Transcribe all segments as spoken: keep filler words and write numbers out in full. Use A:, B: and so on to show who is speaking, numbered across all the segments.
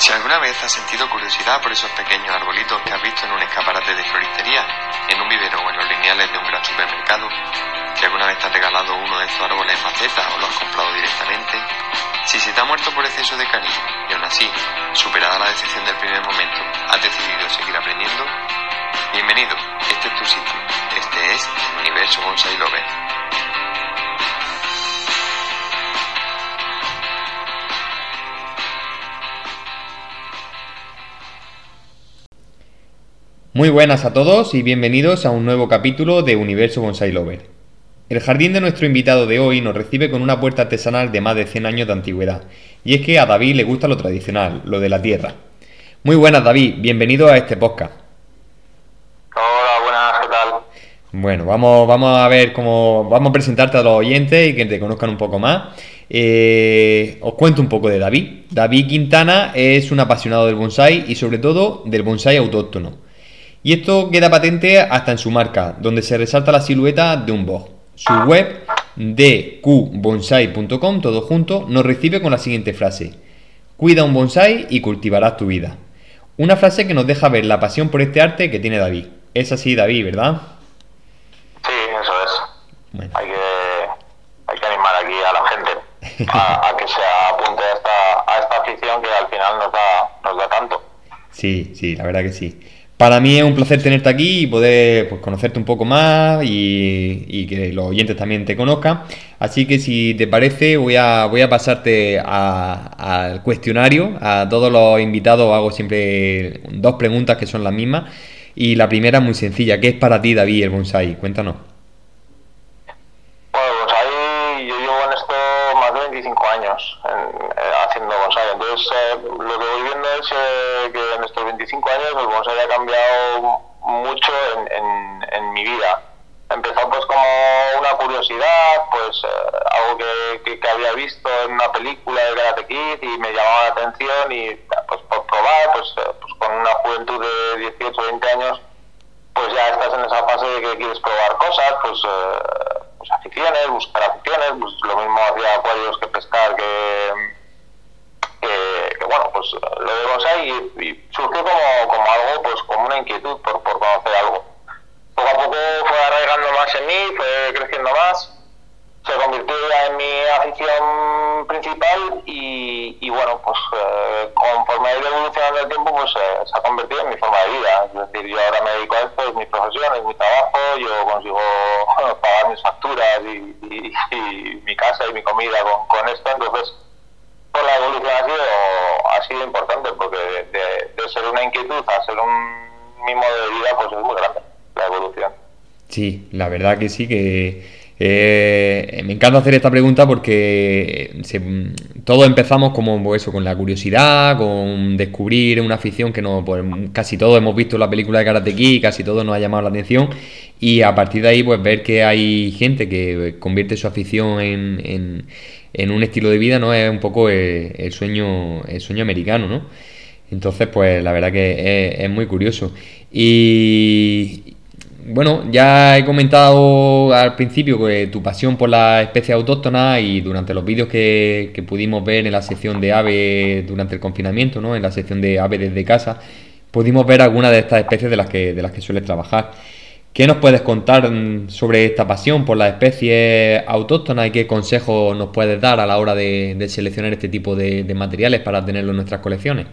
A: Si alguna vez has sentido curiosidad por esos pequeños arbolitos que has visto en un escaparate de floristería, en un vivero o en los lineales de un gran supermercado, si alguna vez te has regalado uno de estos árboles en maceta o lo has comprado directamente, si se te ha muerto por exceso de cariño y aún así, superada la decepción del primer momento, has decidido seguir aprendiendo, bienvenido, este es tu sitio, este es el Universo Bonsai Lover.
B: Muy buenas a todos y bienvenidos a un nuevo capítulo de Universo Bonsai Lover. El jardín de nuestro invitado de hoy nos recibe con una puerta artesanal de más de cien años de antigüedad, y es que a David le gusta lo tradicional, lo de la tierra. Muy buenas, David, bienvenido a este podcast.
C: Hola, buenas, ¿qué tal?
B: Bueno, vamos, vamos a ver cómo vamos a presentarte a los oyentes y que te conozcan un poco más. Eh, os cuento un poco de David. David Quintana es un apasionado del bonsai y sobre todo del bonsai autóctono. Y esto queda patente hasta en su marca, donde se resalta la silueta de un boj. Su web, d q bonsai punto com, todo junto, nos recibe con la siguiente frase: cuida un bonsai y cultivarás tu vida. Una frase que nos deja ver la pasión por este arte que tiene David. Es así, David, ¿verdad?
C: Sí, eso es.
B: Bueno.
C: Hay que, hay que animar aquí a la gente a, a que se apunte a esta, a esta afición que al final nos da, nos da tanto.
B: Sí, sí, la verdad que sí. Para mí es un placer tenerte aquí y poder pues, conocerte un poco más y, y que los oyentes también te conozcan. Así que si te parece voy a, voy a pasarte al cuestionario. A todos los invitados hago siempre dos preguntas que son las mismas. Y la primera es muy sencilla. ¿Qué es para ti, David, el bonsai? Cuéntanos.
C: Bueno, el bonsai, yo llevo en esto más de veinticinco años en, eh, haciendo bonsai. Entonces eh, lo que voy viendo es eh, que en estos veinticinco años el bonsai ha cambiado mucho en, en, en mi vida. Empezó pues como una curiosidad, pues eh, algo que, que, que había visto en una película de Karate Kid y me llamaba la atención y pues por probar, pues, eh, pues con una juventud de dieciocho o veinte años, pues ya estás en esa fase de que quieres probar cosas, pues, eh, pues aficiones, buscar aficiones, pues lo mismo hacía acuarios que pescar, que, que, que bueno, pues lo de bonsai y, y surgió como, como algo, pues como una inquietud por, por conocer algo. Poco a poco fue arraigando más en mí, fue creciendo más, se convirtió ya en mi afición principal y, y bueno, pues eh, conforme ha ido evolucionando el tiempo, pues eh, se ha convertido en mi forma de vida. Es decir, yo ahora me dedico a esto, es mi profesión, es mi trabajo, yo consigo pagar mis facturas y, y, y mi casa y mi comida con, con esto, entonces pues la evolución ha sido, ha sido importante porque de, de, de ser una inquietud a ser un mi modo de vida, pues es muy grande la evolución.
B: Sí, la verdad que sí, que eh, me encanta hacer esta pregunta porque se, todos empezamos como pues eso, con la curiosidad, con descubrir una afición que no, pues, casi todos hemos visto la película de Karate Kid, casi todos nos ha llamado la atención y a partir de ahí pues ver que hay gente que convierte su afición en, en, en un estilo de vida, ¿no? Es un poco el, el sueño el sueño americano, ¿no? Entonces pues la verdad que es, es muy curioso. Y bueno, ya he comentado al principio que tu pasión por las especies autóctonas y durante los vídeos que, que pudimos ver en la sección de aves durante el confinamiento, ¿no? En la sección de aves desde casa, pudimos ver algunas de estas especies de las que, de las que sueles trabajar. ¿Qué nos puedes contar sobre esta pasión por las especies autóctonas y qué consejos nos puedes dar a la hora de, de seleccionar este tipo de, de materiales para tenerlo en nuestras colecciones?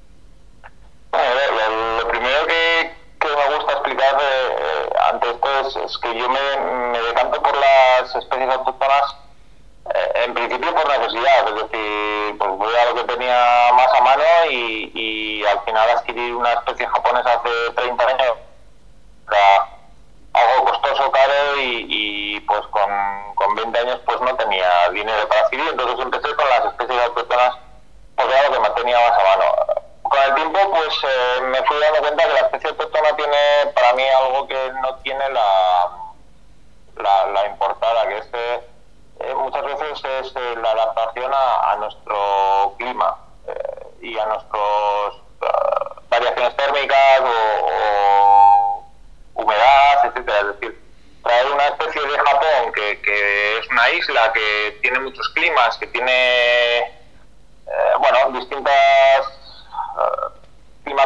C: Es que yo me, me decanto por las especies autóctonas eh, en principio por necesidad, es decir, pues voy a lo que tenía más a mano y, y al final adquirir una especie japonesa hace treinta años era algo costoso, caro y, y pues con, con veinte años pues no tenía dinero para adquirir, entonces empecé con las especies autóctonas porque era lo que me tenía más a mano. Con el tiempo pues eh, me fui dando cuenta que la especie autóctona tiene para mí algo que no tiene la, la, la importada, que es que eh, muchas veces es eh, la adaptación a, a nuestro clima eh, y a nuestras uh, variaciones térmicas o, o humedad, etcétera. Es decir, traer una especie de Japón que, que es una isla que tiene muchos climas, que tiene eh, bueno, distintas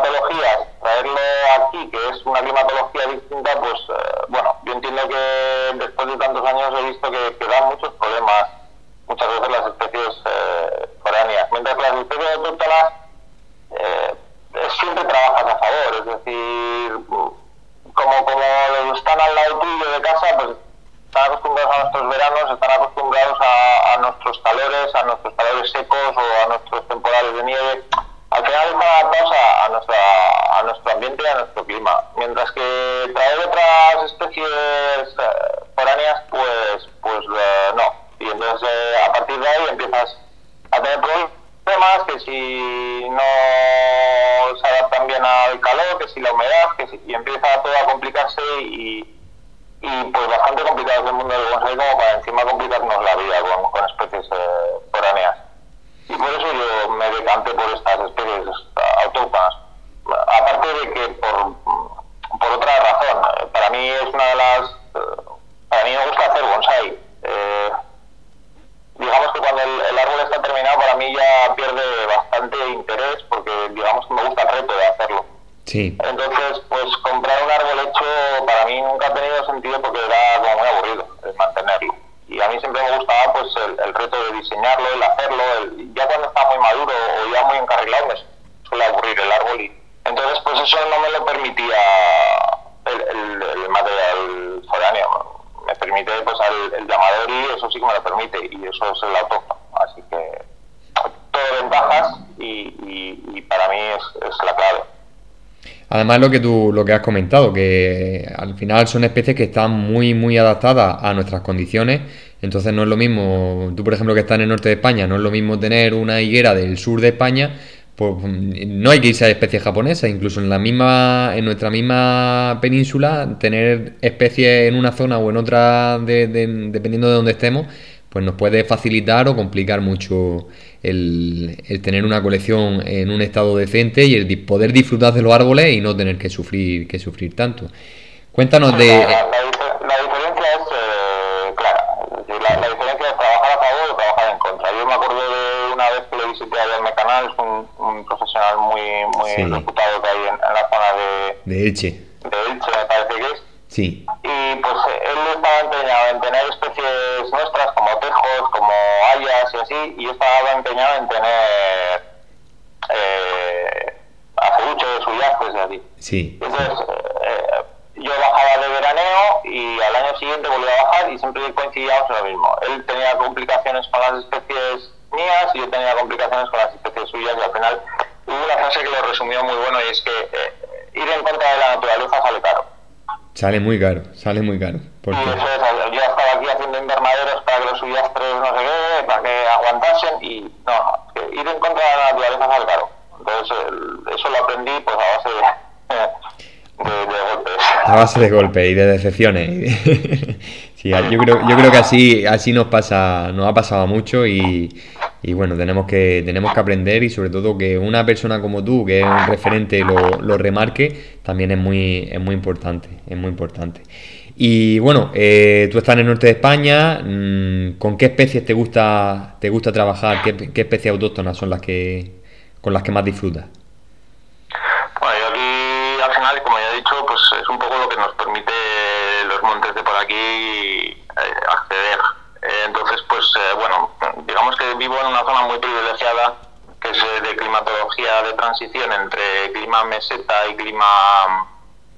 C: climatologías, traerlo aquí, que es una climatología distinta, pues eh, bueno, yo entiendo que después de tantos años he visto que, que dan muchos problemas muchas veces las especies eh, foráneas, mientras que las especies autóctonas eh, siempre trabajas a favor, es decir, como, como están al lado tuyo de casa, pues están acostumbrados a nuestros veranos, están acostumbrados a, a nuestros calores, a nuestros calores secos o a nuestros temporales de nieve. Al final están adaptados a, a, nuestra, a nuestro ambiente y a nuestro clima. Mientras que traer otras especies eh, foráneas, pues, pues eh, no. Y entonces eh, a partir de ahí empiezas a tener problemas, que si no se adaptan bien al calor, que si la humedad, que si, y empieza todo a complicarse y y pues bastante complicado es el mundo del bonsai como para encima complicarnos la vida con, con especies eh, foráneas. Y por eso yo me decanté por estas especies autóctonas. Aparte de que por, por otra razón, para mí es una de las... Para mí me gusta hacer bonsai. Eh, digamos que cuando el, el árbol está terminado, para mí ya pierde bastante interés porque digamos que me gusta el reto de hacerlo.
B: Sí.
C: Entonces, pues comprar un árbol hecho para mí nunca ha tenido sentido porque era como muy aburrido el mantenerlo. Y a mí siempre me gustaba pues el, el reto de diseñarlo, el hacerlo, el, ya cuando está muy maduro o ya muy encarrilado me suele aburrir el árbol. Y entonces, pues eso no me lo permitía el, el, el material foráneo. Me permite pues el, el llamador y eso sí que me lo permite y eso es el autóctono. Así que todo ventajas y, y, y para mí es, es la clave.
B: Además lo que tú lo que has comentado, que al final son especies que están muy muy adaptadas a nuestras condiciones, entonces no es lo mismo, tú por ejemplo que estás en el norte de España, no es lo mismo tener una higuera del sur de España, pues no hay que irse a especies japonesas, incluso en la misma en nuestra misma península, tener especies en una zona o en otra, de, de, dependiendo de donde estemos, pues nos puede facilitar o complicar mucho el, el tener una colección en un estado decente y el poder disfrutar de los árboles y no tener que sufrir que sufrir tanto. Cuéntanos de...
C: La, la, la diferencia es eh, clara, la, la diferencia es trabajar a favor o trabajar en contra. Yo me acuerdo de una vez que le visité a Jaime Canal, es un, un profesional muy, muy sí. reputado que hay en, en la zona de...
B: De Elche.
C: De Elche, me parece que es.
B: Sí.
C: Y pues él estaba empeñado en tener especies nuestras como tejos, como hayas y así, y yo estaba empeñado en tener eh, acebuches, suyastres y así.
B: Sí.
C: Entonces eh, yo bajaba de veraneo y al año siguiente volvía a bajar y siempre coincidíamos en lo mismo. Él tenía complicaciones con las especies mías y yo tenía complicaciones con las especies suyas y al final hubo una frase que lo resumió muy bueno y es que eh, ir en contra de la naturaleza sale caro.
B: Sale muy caro, sale muy caro.
C: Porque... Y eso es, yo estaba aquí haciendo invernaderos para que los suyastres no sé qué, para que aguantasen y no, que ir en contra de la naturaleza sale caro. Entonces eso lo aprendí pues a base de, de, de golpes.
B: A base de golpes y de decepciones. Sí, yo creo, yo creo que así, así nos pasa, nos ha pasado mucho y, y bueno, tenemos que, tenemos que aprender y sobre todo que una persona como tú, que es un referente, lo, lo remarque, también es muy, es muy importante, es muy importante. Y bueno, eh, tú estás en el norte de España, mmm, ¿con qué especies te gusta, te gusta trabajar? ¿Qué, qué especies autóctonas son las que, con las que más disfrutas?
C: Bueno, yo aquí al final, como ya he dicho, pues es un poco lo que nos permite los montes de por aquí eh, acceder. Eh, entonces, pues eh, bueno, digamos que vivo en una zona muy privilegiada, que es eh, de climatología de transición entre clima meseta y clima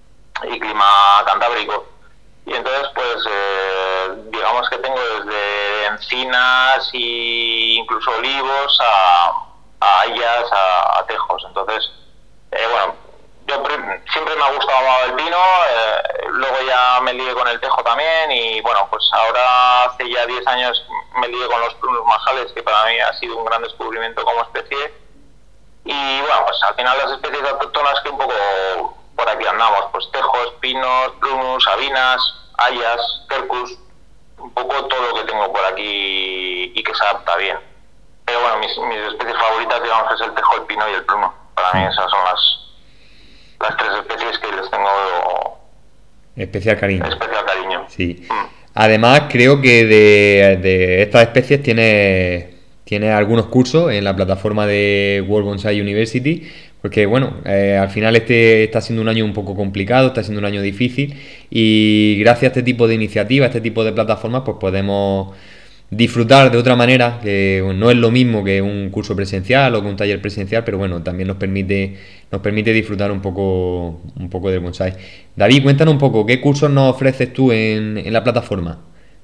C: y clima cantábrico. Y entonces, pues eh, digamos que tengo desde encinas e incluso olivos a, a hayas, a, a tejos. Entonces, eh, bueno, yo siempre me ha gustado más el pino, eh, luego ya me lié con el tejo también y bueno, pues ahora hace ya diez años me lié con los prunos majales, que para mí ha sido un gran descubrimiento como especie. Y bueno, pues al final las especies autóctonas que un poco por aquí andamos, pues tejos, pinos, prunus, sabinas, hayas, quercus, un poco todo lo que tengo por aquí y que se adapta bien. Pero bueno, mis, mis especies favoritas digamos que es el tejo, el pino y el pruno. Para mí esas son las las tres especies que les tengo
B: especial cariño.
C: Especial cariño.
B: Sí. Mm. Además, creo que de, de estas especies tiene, tiene algunos cursos en la plataforma de World Bonsai University, Porque bueno, eh, al final este está siendo un año un poco complicado, está siendo un año difícil y gracias a este tipo de iniciativas, a este tipo de plataformas, pues podemos disfrutar de otra manera, que bueno, no es lo mismo que un curso presencial o que un taller presencial, pero bueno, también nos permite nos permite disfrutar un poco un poco del bonsái. David, cuéntanos un poco, ¿qué cursos nos ofreces tú en, en la plataforma?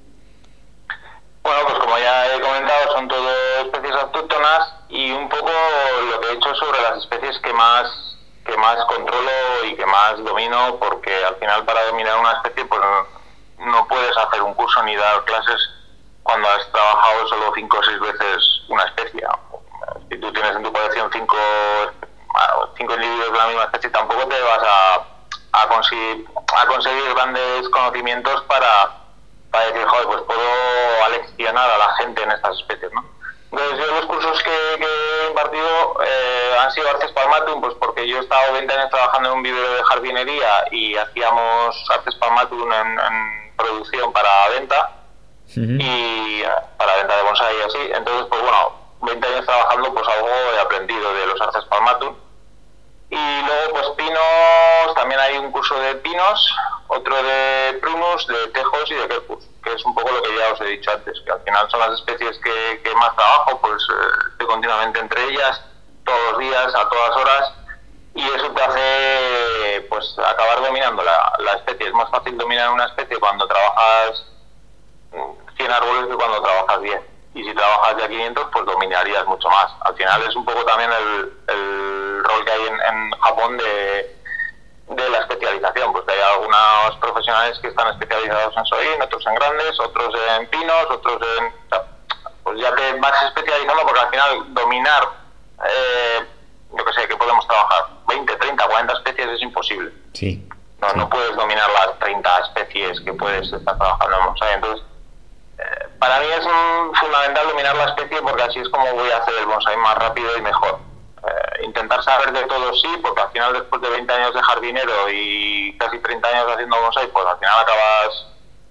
C: Bueno, pues como ya he comentado, son todo especies autóctonas y un poco lo que he hecho sobre las especies que más que más controlo y que más domino, porque al final para dominar una especie pues no, no puedes hacer un curso ni dar clases cuando has trabajado solo cinco o seis veces una especie. Si tú tienes en tu colección cinco, cinco individuos de la misma especie, tampoco te vas a, a, conseguir, a conseguir grandes conocimientos para, para decir, joder, pues puedo aleccionar a la gente en estas especies, ¿no? Entonces yo los cursos que, que he impartido eh, han sido Arces Palmatum, pues porque yo he estado veinte años trabajando en un vivero de jardinería y hacíamos Arces Palmatum en, en producción para venta. Uh-huh. Y para venta de bonsái y así. Entonces, pues bueno, veinte años trabajando, pues algo he aprendido de los Arces Palmatum. Y luego, pues pinos, también hay un curso de pinos, otro de prunus, de tejos y de quercus, que es un poco lo que ya os he dicho antes, que al final son las especies que, que más trabajo, pues eh, estoy continuamente entre ellas, todos los días, a todas horas, y eso te hace, pues, acabar dominando la, la especie. Es más fácil dominar una especie cuando trabajas cien árboles que cuando trabajas diez, y si trabajas ya quinientos pues dominarías mucho más. Al final es un poco también el, el rol que hay en, en Japón de, de la especialización, pues hay algunos profesionales que están especializados en soin, otros en grandes, otros en pinos, otros en... O sea, pues ya te vas especializando, porque al final dominar eh, yo que sé, que podemos trabajar veinte, treinta, cuarenta especies es imposible.
B: Sí.
C: No,
B: sí.
C: no puedes dominar las treinta especies que puedes estar trabajando en bonsái. Entonces para mí es un, fundamental dominar la especie, porque así es como voy a hacer el bonsái más rápido y mejor. Eh, intentar saber de todo sí, porque al final después de veinte años de jardinero y casi treinta años haciendo bonsái, pues al final acabas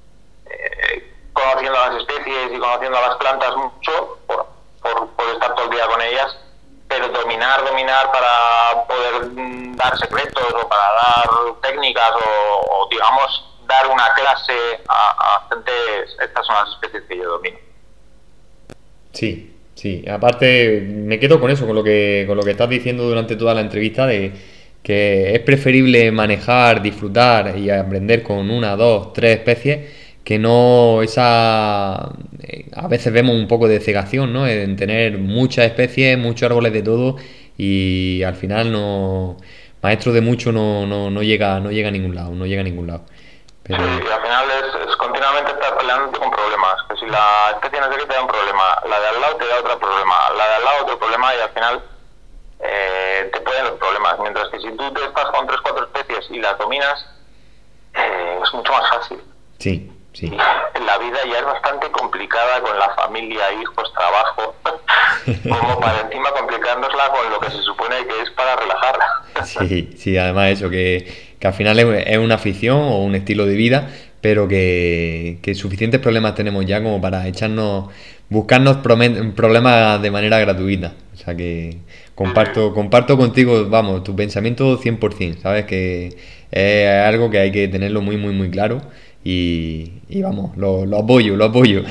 C: eh, conociendo las especies y conociendo las plantas mucho por, por, por estar todo el día con ellas, pero dominar, dominar para poder dar secretos o para dar técnicas o, o digamos dar una clase a, a gente, estas son las especies que yo domino.
B: Sí, sí, aparte me quedo con eso, con lo que con lo que estás diciendo durante toda la entrevista, de que es preferible manejar, disfrutar y aprender con una, dos, tres especies, que no esa... A veces vemos un poco de cegación, ¿no? En tener muchas especies, muchos árboles de todo, y al final no... Maestro de mucho no, no, no llega no llega a ningún lado, no llega a ningún lado. Pero...
C: Sí, y al final es, es continuamente estar peleando con problemas, que si la especie no sé qué te da un problema, la de al lado te da otro problema, la de al lado otro problema, y al final eh, te pueden los problemas, mientras que si tú te estás con tres, cuatro especies y las dominas, eh, es mucho más fácil.
B: Sí, sí.
C: Y la vida ya es bastante complicada con la familia, hijos, trabajo, como para encima complicárnosla con lo que se supone que es para relajarla.
B: Sí, sí, además eso, que, que al final es, es una afición o un estilo de vida, pero que, que suficientes problemas tenemos ya como para echarnos, buscarnos problemas de manera gratuita. O sea que comparto, comparto contigo, vamos, tu pensamiento cien por ciento, ¿sabes? Que es algo que hay que tenerlo muy, muy, muy claro y, y vamos, lo, lo apoyo, lo apoyo.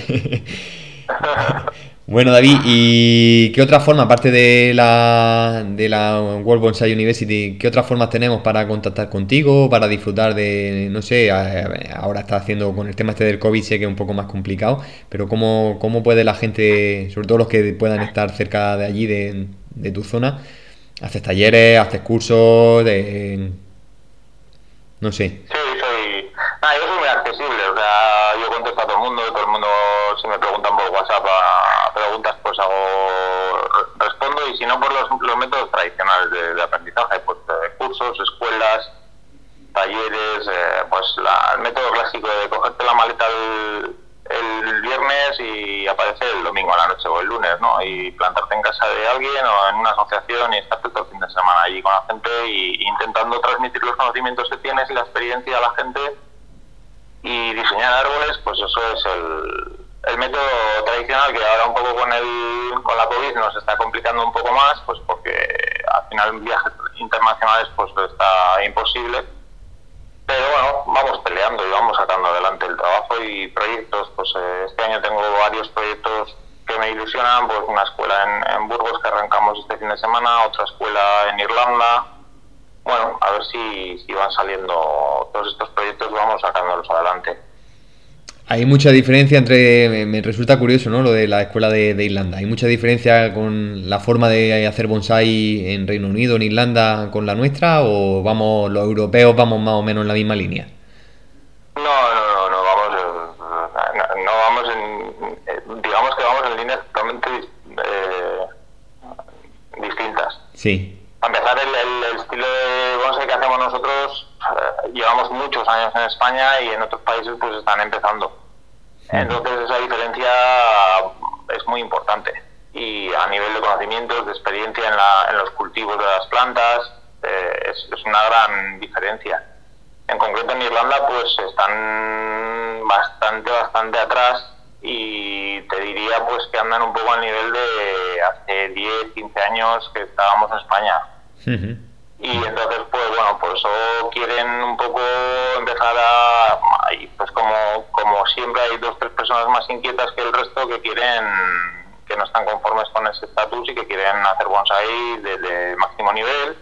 B: Bueno, David, ¿y qué otra forma, aparte de la, de la World Bonsai University, qué otras formas tenemos para contactar contigo, para disfrutar de, no sé, ahora está haciendo con el tema este del COVID, sé que es un poco más complicado, pero cómo, cómo puede la gente, sobre todo los que puedan estar cerca de allí, de, de tu zona, haces talleres, haces cursos, de, no sé?
C: Sí, soy, nada, yo soy muy accesible, o sea, yo contesto a todo el mundo, todo el mundo, si me preguntan por WhatsApp a preguntas, pues hago, respondo, y si no, por los, los métodos tradicionales de, de aprendizaje, pues de cursos, escuelas, talleres, eh, pues la, el método clásico de cogerte la maleta el, el viernes y aparecer el domingo a la noche o el lunes, ¿no? Y plantarte en casa de alguien o en una asociación y estarte todo el fin de semana allí con la gente y intentando transmitir los conocimientos que tienes y la experiencia a la gente y diseñar árboles, pues eso es el, el método tradicional, que ahora un poco con el con la COVID nos está complicando un poco más, pues porque al final viajes internacionales pues está imposible. Pero bueno, vamos peleando y vamos sacando adelante el trabajo y proyectos. Pues eh, este año tengo varios proyectos que me ilusionan, pues una escuela en, en Burgos que arrancamos este fin de semana, otra escuela en Irlanda. Bueno, a ver si, si van saliendo todos estos proyectos, vamos sacándolos adelante.
B: Hay mucha diferencia entre, me, me resulta curioso, ¿no? Lo de la escuela de, de Irlanda. Hay mucha diferencia con la forma de hacer bonsai en Reino Unido, en Irlanda, con la nuestra, o vamos, los europeos vamos más o menos en la misma línea.
C: No, no, no, no vamos, no, no vamos en, digamos que vamos en líneas totalmente eh, distintas.
B: Sí.
C: Para empezar, el, el, el estilo de bonsai que hacemos nosotros, eh, llevamos muchos años en España y en otros países pues están empezando. Entonces esa diferencia es muy importante y a nivel de conocimientos, de experiencia en, la, en los cultivos de las plantas, eh, es, es una gran diferencia. En concreto en Irlanda pues están bastante, bastante atrás y te diría pues que andan un poco al nivel de hace diez, quince años que estábamos en España. Uh-huh. Y entonces pues bueno, por eso quieren un poco empezar a, y pues como, como siempre hay dos o tres personas más inquietas que el resto que quieren, que no están conformes con ese estatus y que quieren hacer bonsai de, de máximo nivel,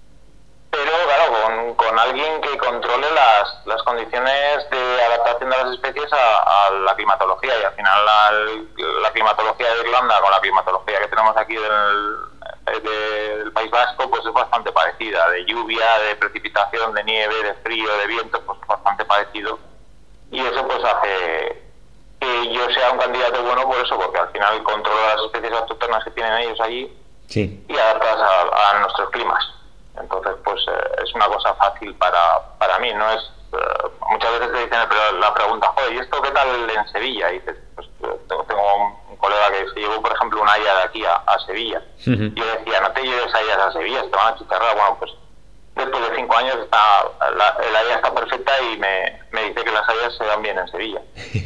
C: pero claro, con, con alguien que controle las, las condiciones de adaptación de las especies a, a la climatología, y al final la, la climatología de Irlanda con la climatología que tenemos aquí del, del País Vasco pues es bastante parecida, de lluvia, de precipitación, de nieve, de frío, de viento, pues bastante parecido, y eso pues hace que yo sea un candidato bueno por eso, porque al final controla las especies autóctonas que tienen ellos allí. Sí. Y adaptadas a, a nuestros climas. Entonces, pues eh, es una cosa fácil para, para mí, no es... Eh, muchas veces te dicen la pregunta, joder, ¿y esto qué tal en Sevilla? Y dices, pues tengo, tengo un, un colega que se llevó, por ejemplo, una haya de aquí a, a Sevilla. Uh-huh. Y yo decía, no te lleves hayas a Sevilla, te van a chicharrar. Bueno, pues después de cinco años está, la, el haya está perfecta y me, me dice que las hayas se dan bien en Sevilla.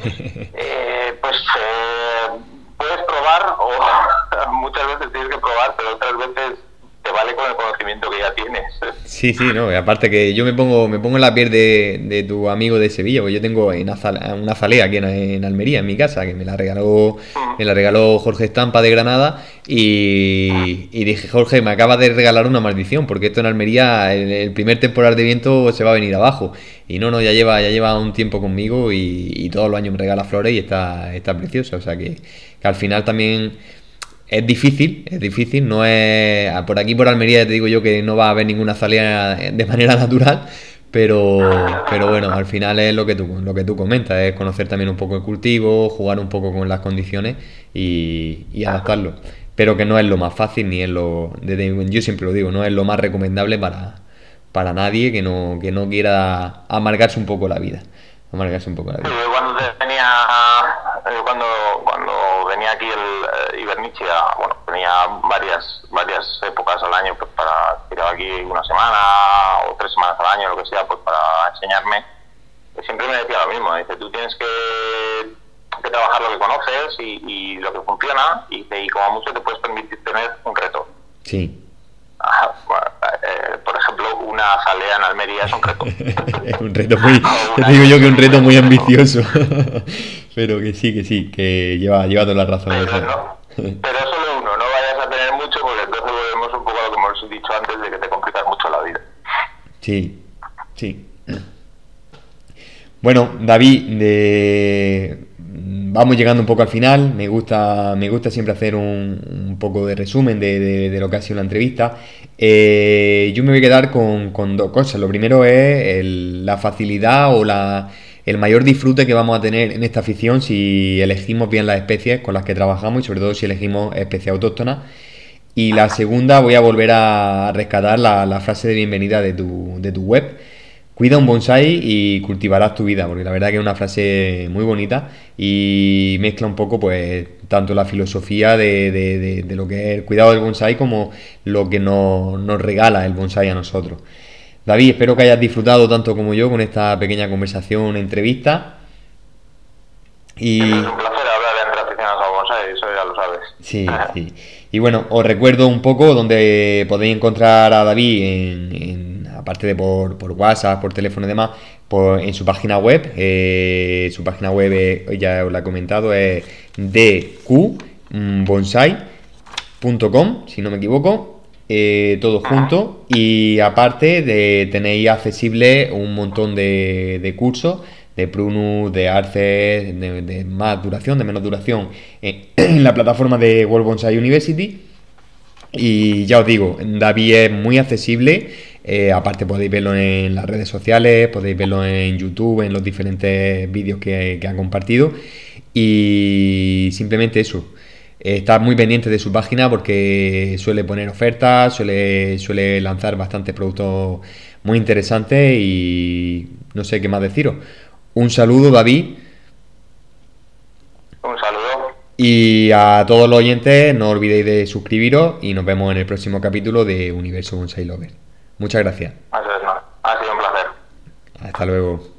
C: eh, pues eh, puedes probar, o muchas veces tienes que probar, pero otras veces te vale con el conocimiento que ya tienes.
B: Sí, sí, no, aparte que yo me pongo me pongo en la piel de, de tu amigo de Sevilla, porque yo tengo en azalea, una azalea aquí en, en Almería, en mi casa, que me la regaló mm. me la regaló Jorge Estampa de Granada, y, y dije, Jorge, me acabas de regalar una maldición, porque esto en Almería, el, el primer temporal de viento se va a venir abajo. Y no, no, ya lleva ya lleva un tiempo conmigo y, y todos los años me regala flores y está, está preciosa, o sea que, que al final también... Es difícil, es difícil, no es... Por aquí, por Almería, te digo yo que no va a haber ninguna azalea de manera natural, pero pero bueno, al final es lo que tú lo que tú comentas, es conocer también un poco el cultivo, jugar un poco con las condiciones y, y adaptarlo. Pero que no es lo más fácil, ni es lo... Yo siempre lo digo, no es lo más recomendable para, para nadie que no, que no quiera amargarse un poco la vida. Amargarse un poco la vida.
C: Sí, cuando tenía... Cuando, cuando venía aquí el Ibernichia, bueno, tenía varias varias épocas al año pues para tirar aquí una semana o tres semanas al año, lo que sea, pues para enseñarme. Siempre me decía lo mismo, dice, tú tienes que, que trabajar lo que conoces y, y lo que funciona, y, y como mucho te puedes permitir tener un reto.
B: Sí.
C: Ajá, bueno, eh, por ejemplo, una azalea en Almería es un reto.
B: Es un reto muy, te digo yo que un reto muy ambicioso. Pero que sí, que sí, que lleva, lleva toda la razón.
C: Pero, no, pero solo uno, no vayas a tener mucho, porque entonces volvemos un poco a lo que hemos dicho antes, de que te complicas mucho la vida.
B: Sí, sí. Bueno, David, de... vamos llegando un poco al final. Me gusta, me gusta siempre hacer un, un poco de resumen de, de, de lo que ha sido la entrevista. Eh, yo me voy a quedar con, con dos cosas. Lo primero es el, la facilidad o la, el mayor disfrute que vamos a tener en esta afición si elegimos bien las especies con las que trabajamos y sobre todo si elegimos especies autóctonas. Y la segunda, voy a volver a rescatar la, la frase de bienvenida de tu, de tu web. Cuida un bonsai y cultivarás tu vida, porque la verdad que es una frase muy bonita y mezcla un poco pues tanto la filosofía de, de, de, de lo que es el cuidado del bonsai como lo que nos, nos regala el bonsai a nosotros. David, espero que hayas disfrutado tanto como yo con esta pequeña conversación, entrevista. Y...
C: Es un placer hablar entre aficionados al bonsai, eso ya lo lo sabes.
B: Sí, sí. Y bueno, os recuerdo un poco donde podéis encontrar a David, en, en- aparte de por, por WhatsApp, por teléfono y demás, por, en su página web. Eh, su página web, eh, ya os la he comentado, es d q bonsai punto com, si no me equivoco, eh, todo junto. Y aparte de tenéis accesible un montón de, de cursos de Prunus, de Arce, de, de más duración, de menos duración, en, en la plataforma de World Bonsai University. Y ya os digo, David es muy accesible. Eh, aparte podéis verlo en las redes sociales, podéis verlo en YouTube, en los diferentes vídeos que, que han compartido. Y simplemente eso. Eh, estar muy pendiente de su página porque suele poner ofertas, suele, suele lanzar bastantes productos muy interesantes y no sé qué más deciros. Un saludo, David,
C: Un saludo.
B: y a todos los oyentes no olvidéis de suscribiros y nos vemos en el próximo capítulo de Universo Bonsai Lover. Muchas gracias.
C: Ha sido, ha sido un placer.
B: Hasta luego.